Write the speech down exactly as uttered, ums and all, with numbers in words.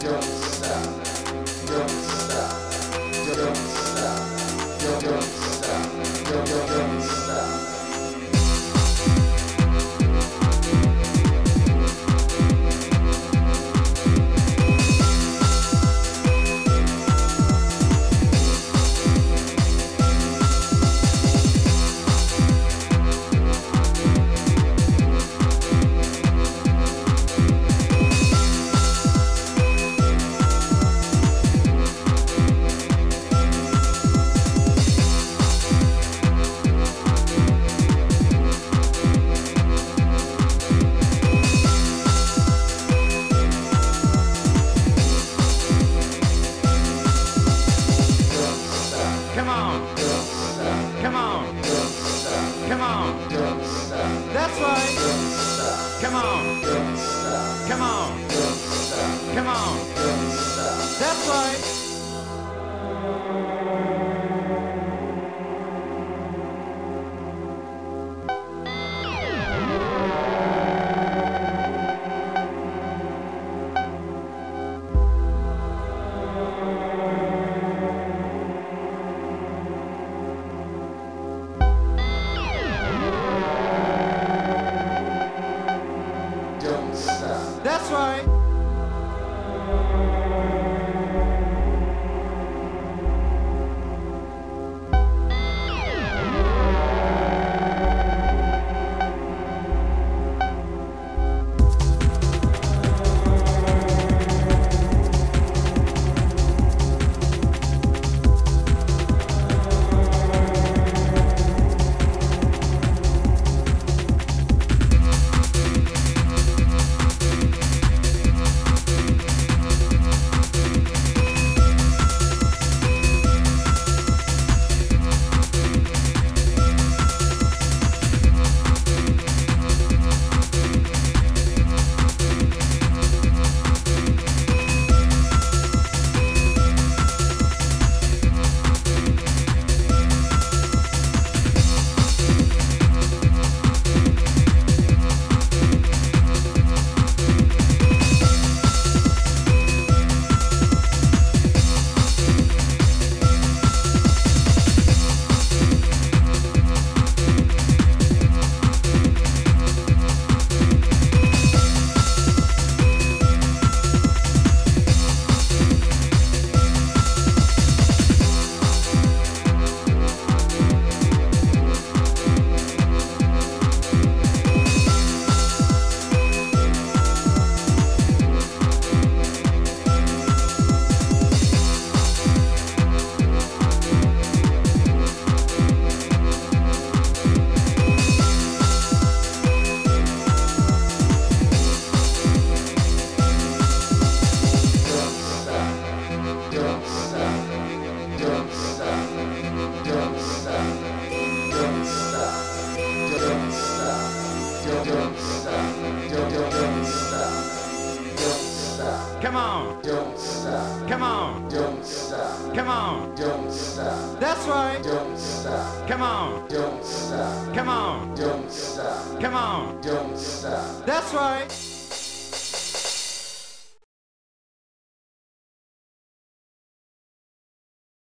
Don't stop. Don't stop. Don't stop. Don't don't stop. Don't don't don't stop. Come on. Don't stop. Come on. Don't stop. Come on. Don't stop. That's right. Don't stop. Come on. Don't stop. Come on. Don't stop. Come on. Don't stop. That's right. Don't stop. That's right. Come on. Don't stop. Come on. Don't stop. Come on. Don't stop. That's right. Don't stop. Come on. Don't stop. Come on. Don't stop. Come on. Don't stop. That's right.